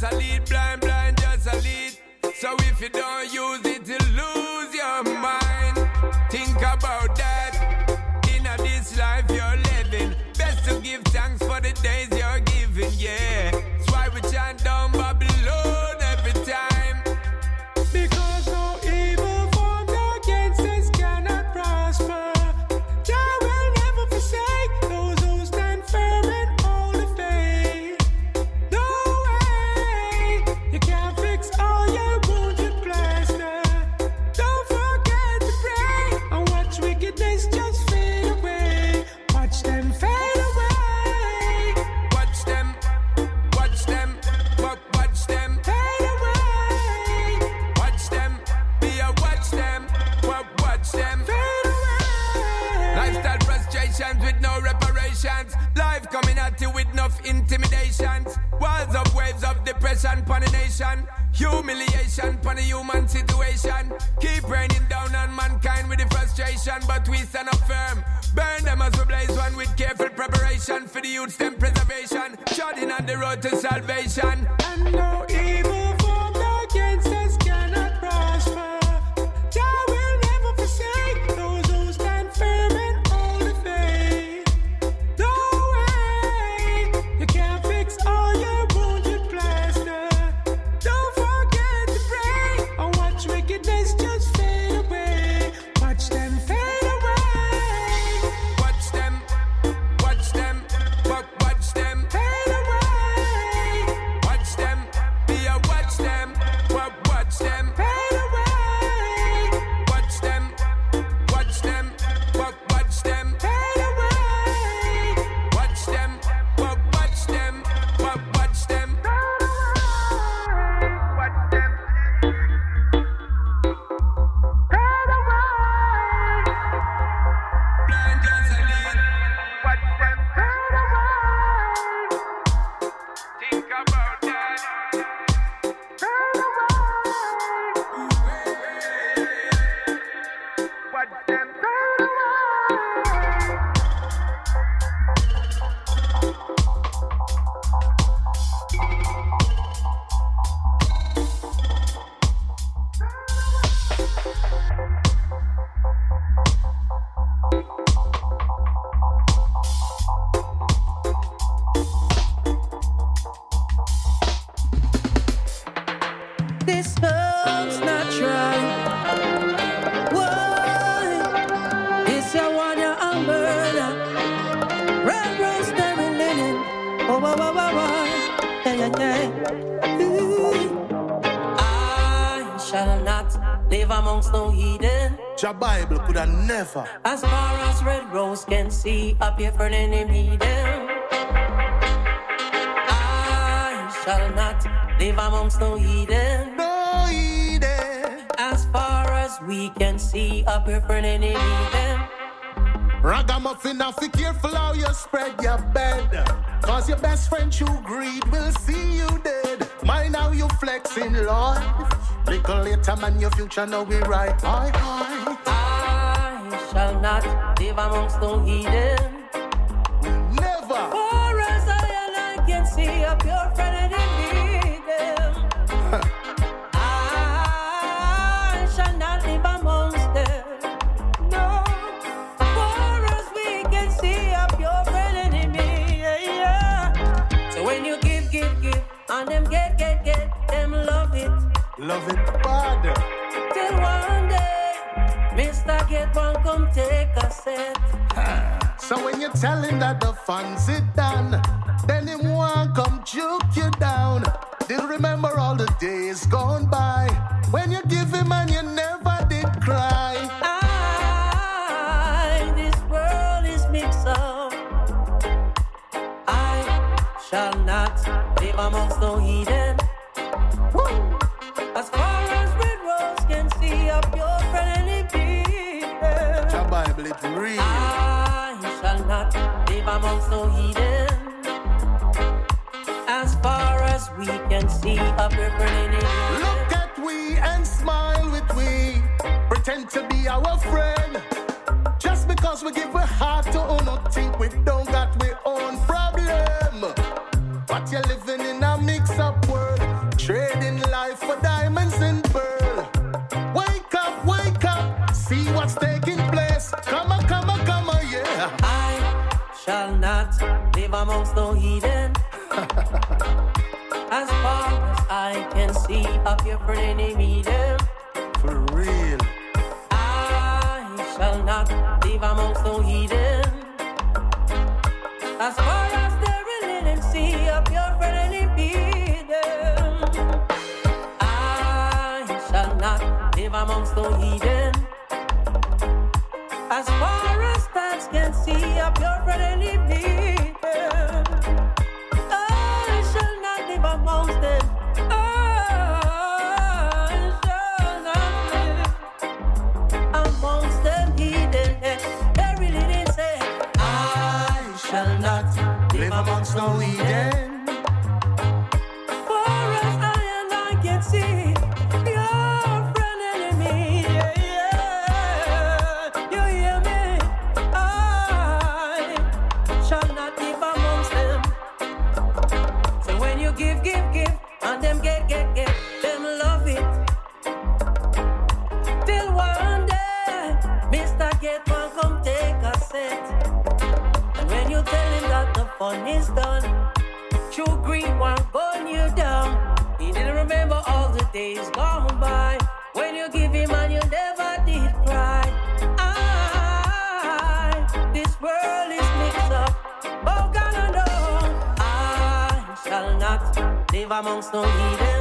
a lead, blind, just a lead. So if you don't use it, you lose your mind. Think about that. In this life you're living, best to give thanks for the days you're giving, yeah. That's why we chant down Babylon every time. Because no evil formed against us cannot prosper. Jah will never forsake those who stand firm and hold the faith. No way, you can't fix all your wounds with plaster. Don't forget to pray and watch wickedness just fade away. Watch them fade away. Watch them, watch them, watch them Fade away. watch them, be a watch them, watch them. Fade away. Lifestyle frustrations with no reparations. Life coming at you with enough intimidations. Walls of waves of depression pon the nation. Humiliation pon the human situation. Keep raining down on mankind with the frustration, but we stand up firm. Burn them as we blaze one with careful preparation for the youth's them preservation. Treading on the road to salvation. And no evil formed against us cannot prosper. Jah will never forsake those who stand firm and hold the faith. No way, you can't fix all your wounds with plaster. Don't forget to pray and watch wickedness just fade away. Watch them fade away. Watch them, watch them, watch them. Fade away. Watch them, be a watch them, watch them. Fade away. Watch them, watch them, watch them. Fade away. Watch them, watch them, watch them. Watch them. Blind as a lead. Watch them. Think about that. Watch them. This love's not right. Why? It's your one your umbrella. Red rose, never linen. Oh, yeah. Ooh. I shall not live amongst no heathen. Your Bible could have never. As far as red rose can see, up here for an enemy them. I shall not live amongst no heathen. No heathen. As far as we can see, up here for an enemy them. Ragamuffin, now be careful how you spread your bed. Cause your best friend you greed will see you dead. Mind how you flexing, Lord. Little later, man, your future now we right. I shall not live amongst no heathen. Never. For as I can see, up your friend enemy them. I shall not live amongst them. No. For as we can see, up your friend enemy. Yeah. So when you give, and them get, them love it. Love it bad. Till one day, Mr. Get One come take a set. So when you tell him that the fun's it done, then him want come juke you down. Did remember all the days gone by when you give him and you never did cry. This world is mixed up. I shall not live amongst no heathen. Woo! As far as red rose can see, up your friend and it Your Bible, it's real. I shall not live amongst no heathen. As far as we can see, up your friend and it. Look at we and smile with we. Pretend to be our friend. Just because we give a heart to who think we don't got we own problem. But you're living in a mix-up world. amongst the heathen. As far as I can see, up your friend enemy them. For real. I shall not live amongst the heathen. As far as the real and see, up your friend enemy them. I shall not live amongst the heathen. As far as stats can see, up your friend enemy them. I shall not live amongst them. I shall not live amongst them heathen. They really didn't say, I shall not live amongst no heathen. For as I and I can see, your friend enemy, yeah, yeah. You hear me? I shall not live amongst them. So when you give, and them get, them love it. Till one day, Mr. Get One come take a set. And when you tell him that the fun is done, True Green one gun you down. He didn't remember all the days gone by. When you give him and you never did cry. This world is mixed up. Oh God, I know I shall not live amongst no heathen.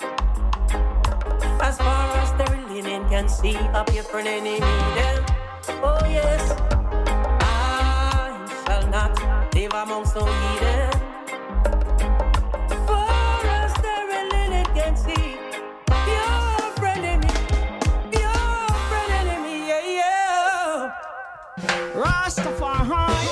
As far as the linen can see, up your friend enemy them. Oh yes, I shall not live amongst no heathen. Far as the linen can see, your friend enemy, yeah, yeah. Rastafari,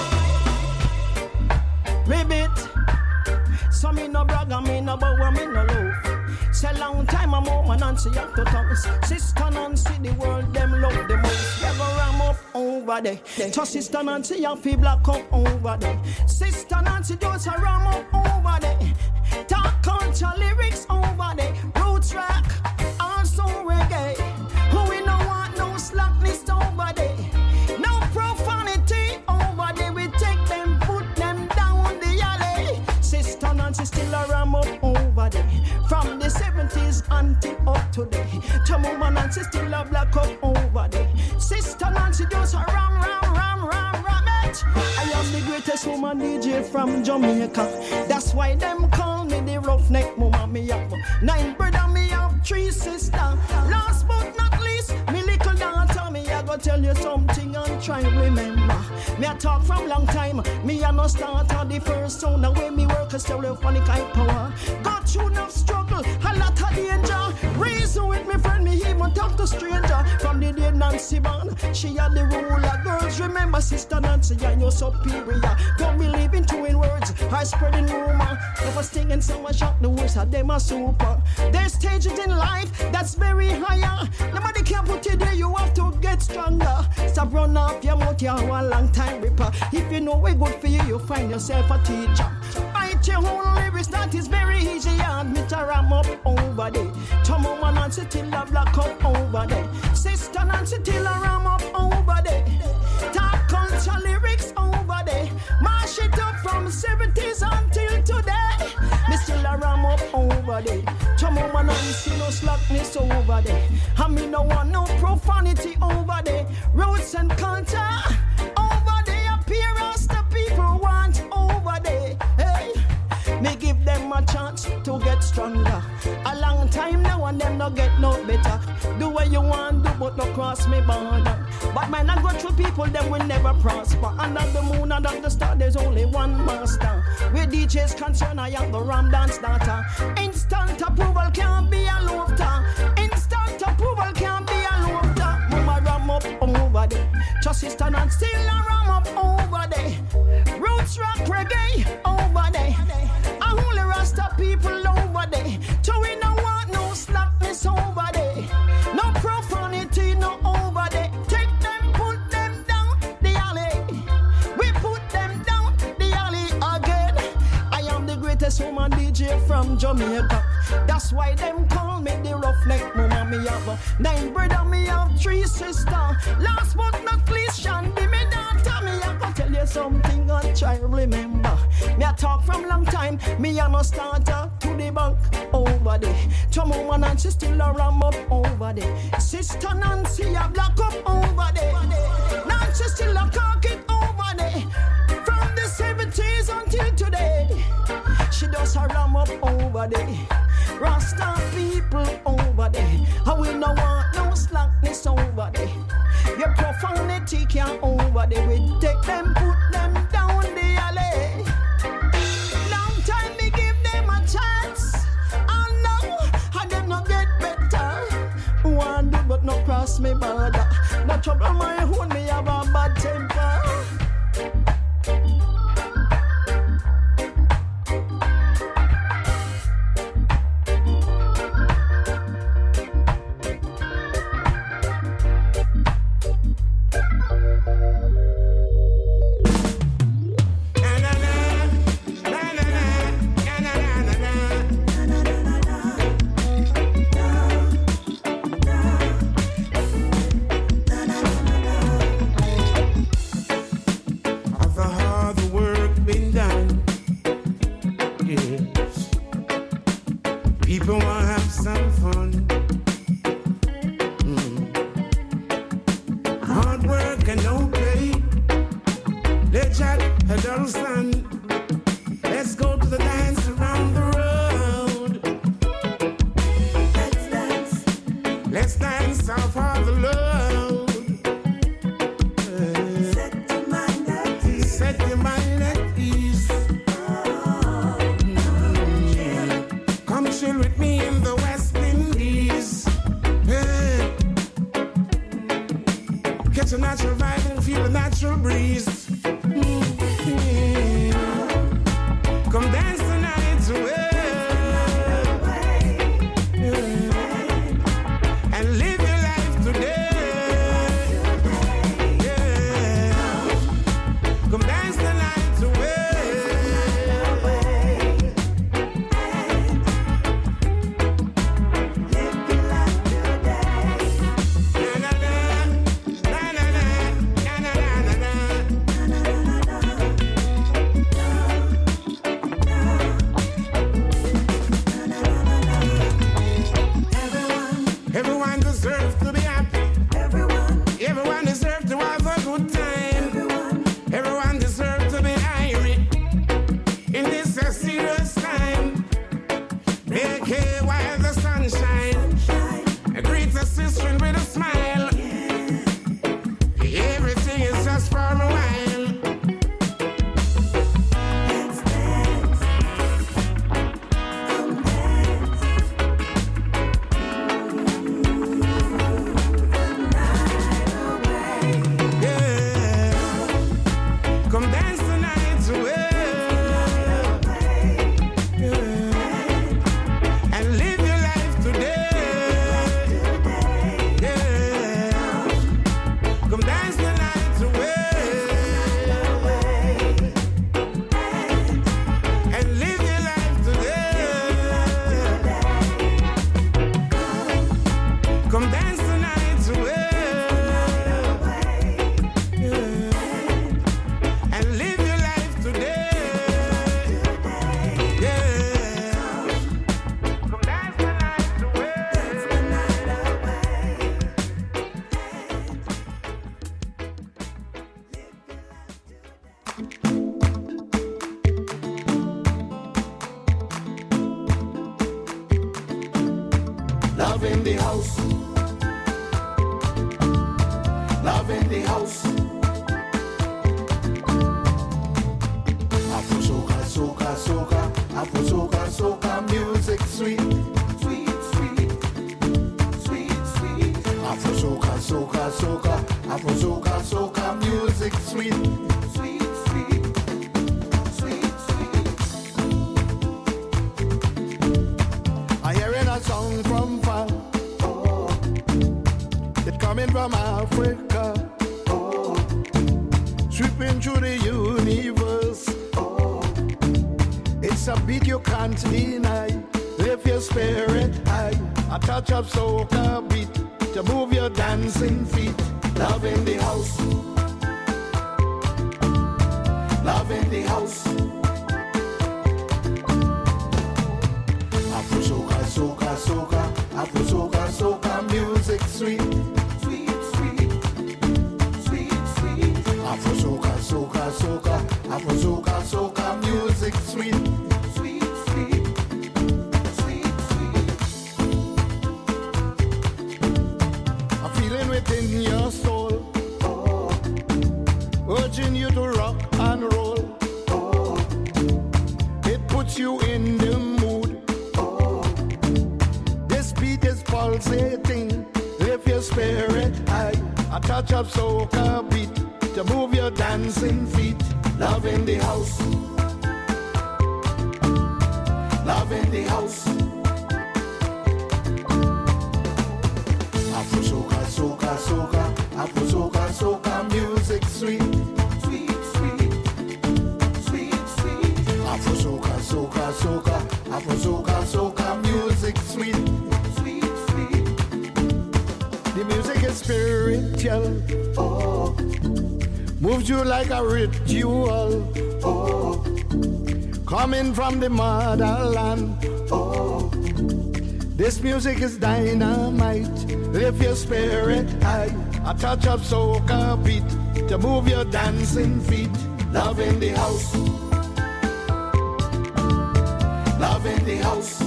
ribbit. So me no brag and me no bow and me no loaf. Say long time I'm woman and she have to toss. Sister Nancy, the world them love the most. You go ram up over there. To Sister Nancy have to black up over there. Sister Nancy just a ram up over there. Talk culture lyrics over there. Roots rock, also reggae. Who we no want no slackness over there. No profanity over there. We take them, put them down the alley. Sister Nancy still a ram up over there. From the 70s until up today. To Mama Nancy still a black up over there. Sister Nancy just a ram it. I am the greatest woman DJ from Jamaica. That's why them call me the roughneck mama. Me have 9 brother, me have 3 sisters. Last but not least, me little daughter. Me I go tell you something and try remember. Me a talk from long time. Me a no starter the first sound. The way me work a stereophonic high power. Got through enough struggle, a lot of danger. Reason with me friend, me even talk to stranger. From the day Nancy born, she had the ruler. Girls remember Sister Nancy and your superior. Don't believe in two in words, I spreading rumor. If I sting and someone shock the words, them a super. There's stages in life that's very higher. Nobody can put you there, you have to get stronger. Stop run off your mouth, you are a long time ripper. If you know we're good for you, you find yourself a teacher. Write your own lyrics, that is very easy. Admit a ram up over there. To Mama Nancy till a black up over there. Sister Nancy till a ram up over there. Talk culture lyrics over there. Mash it up from 70s until today. Me still a ram up over there. To Mama Nancy no slackness over there. I me no want no profanity over there. Roots and culture over there. Appearance the people want over there. Hey, me give them a chance to get stronger. A long time now and them no get no better. Do what you want do but no cross me border. But man I go through people them will never prosper. Under the moon and under the star there's only one master. Where DJs concerned I am the Ram Dance data. Instant approval can't be a laughter. Instant approval can't be a laughter. Mama ram up over there. Just Sister Nancy still a ram up over there. Roots rock reggae over there. A only Rasta people over there. So we don't want no slackness over there. No profanity no over there. Take them, put them down the alley. We put them down the alley again. I am the greatest woman DJ from Jamaica. That's why them call me the roughneck mama. Me have 9 brother, me have 3 sisters. Last but not least, Shandy, me daughter. Me I can tell you something and try remember. Me a talk from long time. Me a no starter to the bank over there. Tom woman and she still a ram up over there. Sister Nancy a black up over there. Nancy still a cock it over there. From the 70s until today, she does a ram up over there. Rasta people over there. And we no want no slackness over there. Your profanity can't over there. We take them, put them down the alley. Long time we give them a chance. And now, and them not get better. One do but no cross me border. No trouble my own, me have a bad temper. Afro soca, soca music sweet. Sweet, sweet, sweet, sweet. Afro soca, soca, soca. Afro soca, soca music sweet. Sweet, sweet, sweet, sweet. A feeling within your soul, urging you to rock and roll. It puts you in the mood. This beat is pulsating. Lift your spirit high. A touch of soca beat to move your dancing feet. Love in the house. Love in the house. Afro soca, soca, soca. Afro soca, soca music sweet. Sweet, sweet, sweet, sweet. Afro soca, soca, soca. Afro soca, soca music sweet. Sweet, sweet. The music is spiritual. Moves you like a ritual. Coming from the motherland. This music is dynamite. Lift your spirit high. A touch of soca beat to move your dancing feet. Love in the house. Love in the house.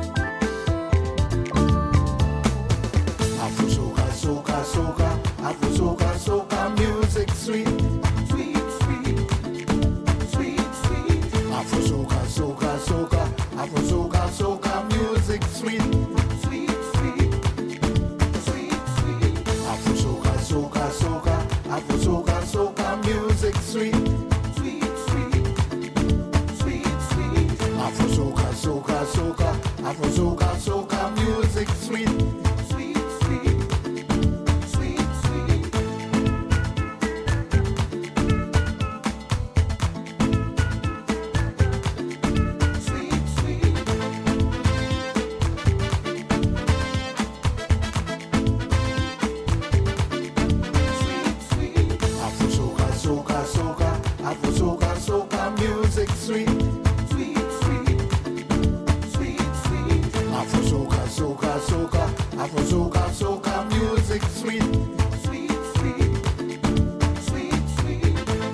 Afro soca, soca, soca. Afro soca, soca music sweet. Sweet, sweet, sweet, sweet. Afro soca, soca, soca. Afro soca, soca music sweet. Sweet, sweet, sweet, sweet. Afro soca, soca, soca. Afro soca, soca music sweet. Sweet, sweet, sweet, sweet. Afro soca, soca, soca. Afro soca, soca music sweet. Sweet, sweet, sweet, sweet. Sweet, sweet. Afro soca, soca, soca. Afro soca, soca music sweet. Sweet, sweet, sweet, sweet. Afro soca, soca, soca. Afro soca, soca music sweet. Sweet, sweet, sweet, sweet.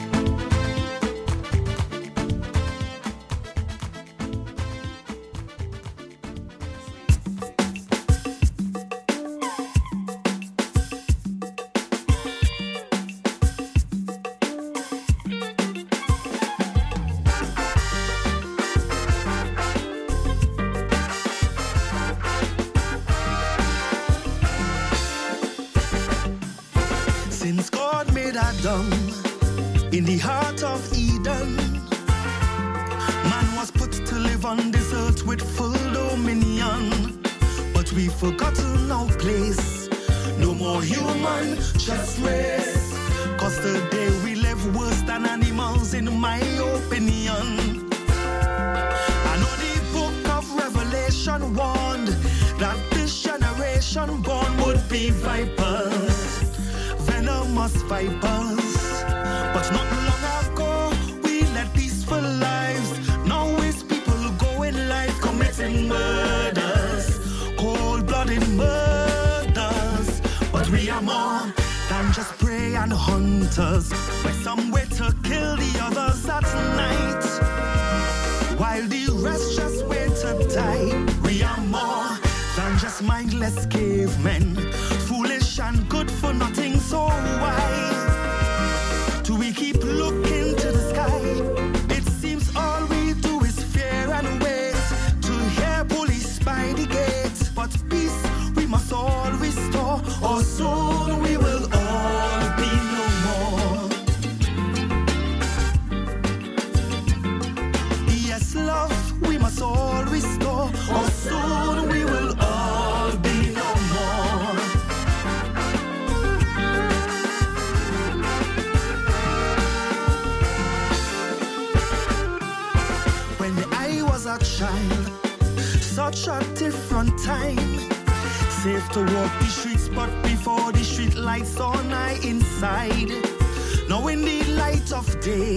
Since God made Adam in the heart of Eden, man was put to live on this earth with full dominion. But we've forgotten our place. No more human, just race. Cause today we live worse than animals in my opinion. I know the book of Revelation warned that this generation born would be vipers, venomous vipers. But not long ago, we led peaceful lives. Now it's people going life committing murders, cold-blooded murders. But we are more than just prey and hunters. We're some way to kill the others at night, while the rest just wait to die. We are more than just mindless cavemen, foolish and good for nothing. So why do we keep looking to the sky? It seems all we do is fear and wait to hear police by the gate. But peace we must all restore, or soon we will all be no more. Yes, love we must all restore, or soon we will all be no more. When I was a child, such a different time. Safe to walk the streets, but before the street lights on, I inside. Now in the light of day,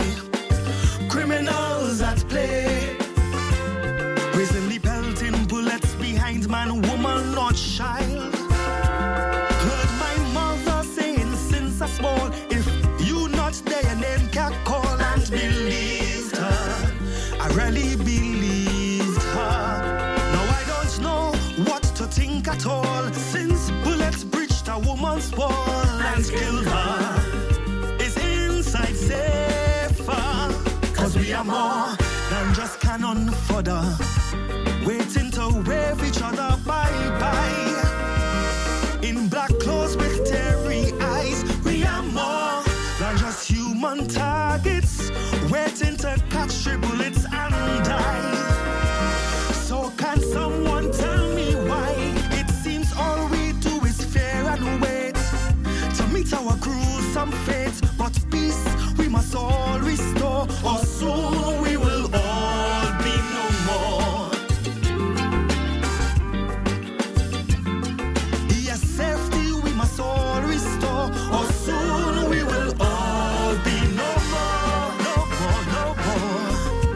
criminals at play, brazenly pelting bullets behind mankind, man, woman, not child. Heard my mother saying since I small, if you not there, your name can call, and believed her. I really believed her. Now I don't know what to think at all, since bullets breached a woman's wall and killed her. Is inside safer? Cause we are more than just cannon fodder, waiting to wave each other bye-bye. In black clothes with teary eyes, we are more than just human targets, waiting to catch 3 bullets and die. So can someone tell me why it seems all we do is fear and wait to meet our gruesome fate? But peace we must all restore, or soon we will all be no more. Yes, safety we must all restore, or soon we will all be no more, no more, no more.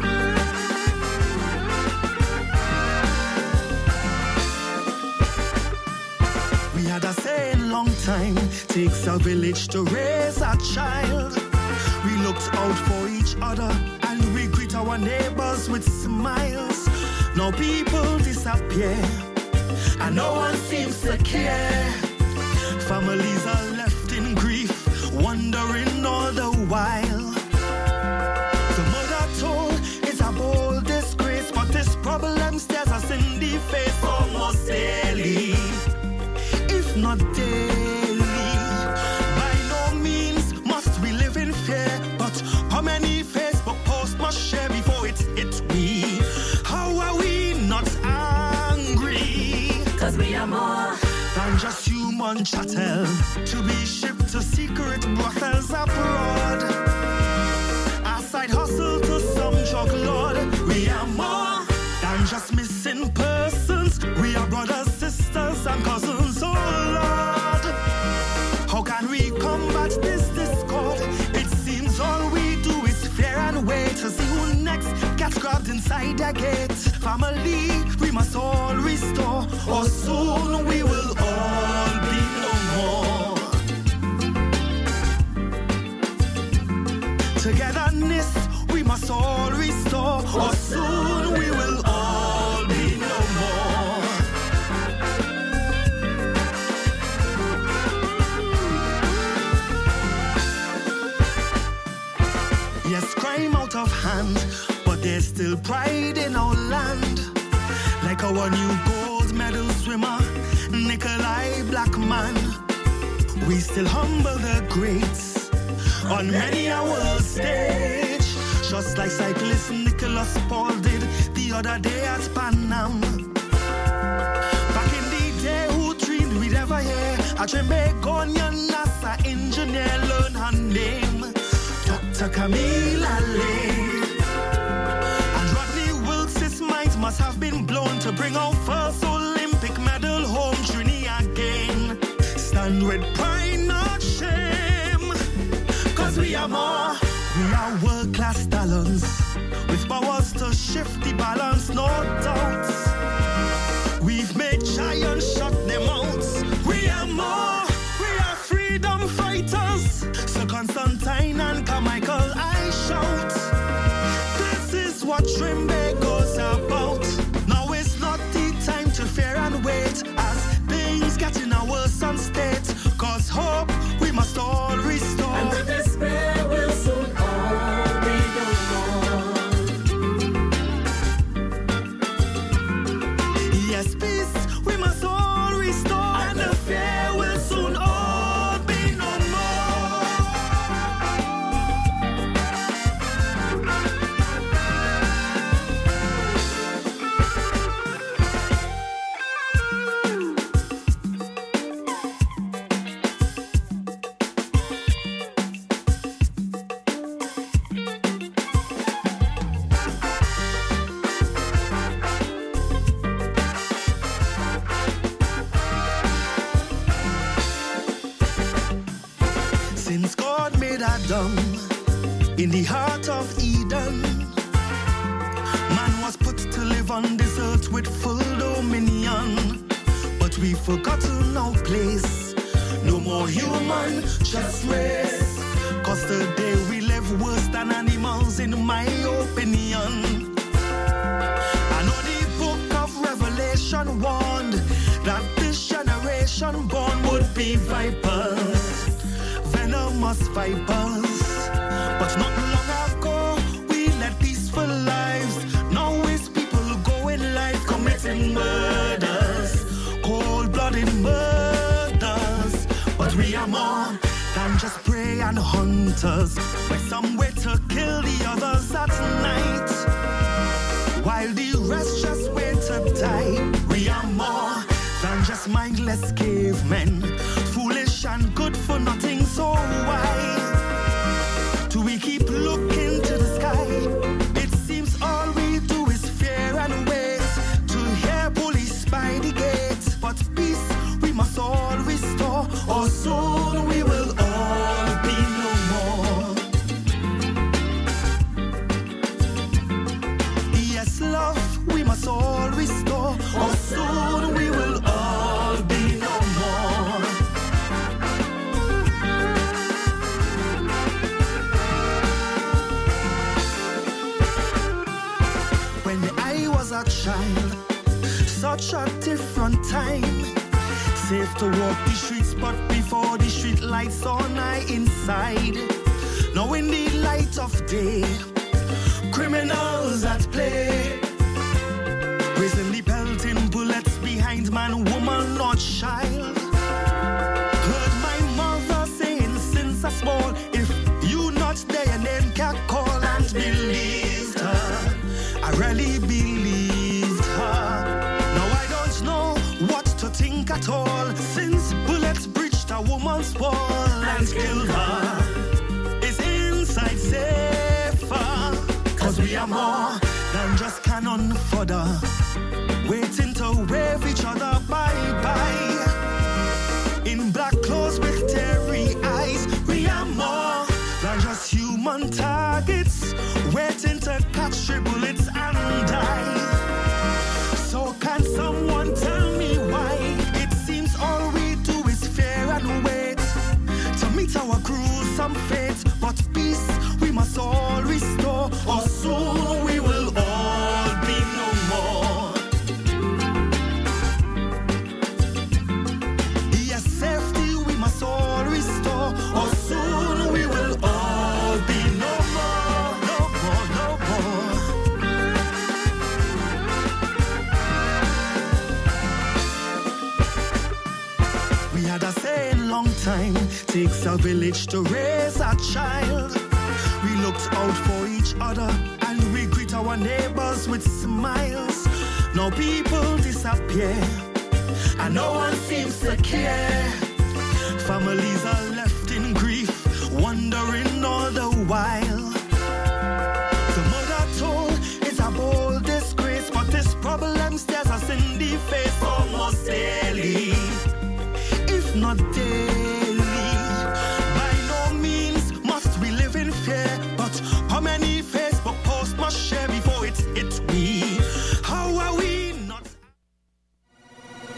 We had a saying long time, takes a village to raise a child. We looked out for each other and we greet our neighbors with smiles. Now people disappear and no one seems to care. Families are left in grief, wondering all the while. The mother told it's a bold disgrace, but this problem stares us in the face almost daily, if not daily. By no means must we live in fear, but how many Facebook posts must share before it hits we? How are we not angry? Cause we are more than just human chattel, to be shipped to secret brothels abroad, a side hustle to some drug lord. We are more than just missing persons. We are brothers, sisters and cousins, oh Lord. How can we combat this discord? It seems all we do is fear and wait to see who next gets grabbed inside the gate. Family, we must all restore, or soon we will all be no more. Togetherness, we must all restore, or soon we will all be no more. Yes, crime out of hand, but there's still pride in our land. Like our new gold medal swimmer, Nikolai Blackman. We still humble the greats on many a world stage, just like cyclist Nicholas Paul did the other day at Pan Am. Back in the day, who dreamed we'd ever hear a Jamaican NASA engineer learn her name? Dr. Camila Lane. And Rodney Wilkes' mind must have been blown to bring our first Olympic medal home, Trini again. Stand with pride, not shame, cause we are more. We are world-class talents with powers to shift the balance, no doubts. We've made giants shut them out. We are more. We are freedom fighters. So Constantine and Carmichael, I shout. This is what Trimbe goes about. Now it's not the time to fear and wait as things get in a worsen state. Cause hope we must all restore, and the despair will soon all be no more. Yes, peace we must all restore, and the fear will soon all be no more. Since God made Adam in the heart of Eden, man was put to live on this earth with full dominion. we forgotten our place. No more human, just race. Cause today we live worse than animals in my opinion. I know the book of Revelation warned that this generation born would be vipers, venomous vipers. But not long ago, we led peaceful lives. Now it's people going life committing murders, cold-blooded murders. But we are more than just prey and hunters. We're some way to kill the others at night, while the rest just wait to die. We are more than just mindless cavemen, foolish and good for nothing. So why do we keep looking to the sky? It seems all we do is fear and wait to hear police by the gates. But peace we must all restore, or soon we will all be no more. Yes, love we must all restore, or soon we will all be no more. When I was a child, such a different time. Safe to walk the streets, but before the street lights on, I inside. Now in the light of day, criminals at play, brazenly pelting bullets behind man, woman, or child. Heard my mother saying since I small, if you not there, your name can call, and believed her. I really believed her. Now I don't know what to think at all, since bullets breached a woman's wall and killed her. Is inside safer? Cause we are more than just cannon fodder, waiting to wave each other bye-bye. In black clothes with teary eyes, we are more than just human targets, waiting to catch stray bullets and die. So can someone tell me why it seems all we do is fear and wait to meet our gruesome fate? But peace we must all restore, or soon we will all be no more. Yes, safety we must all restore, or soon we will all be no more, no more, no more. We had a saying long time, takes a village to raise a child. We looked out for each other and we greet our neighbors with smiles. Now people disappear and no one seems to care. Families are left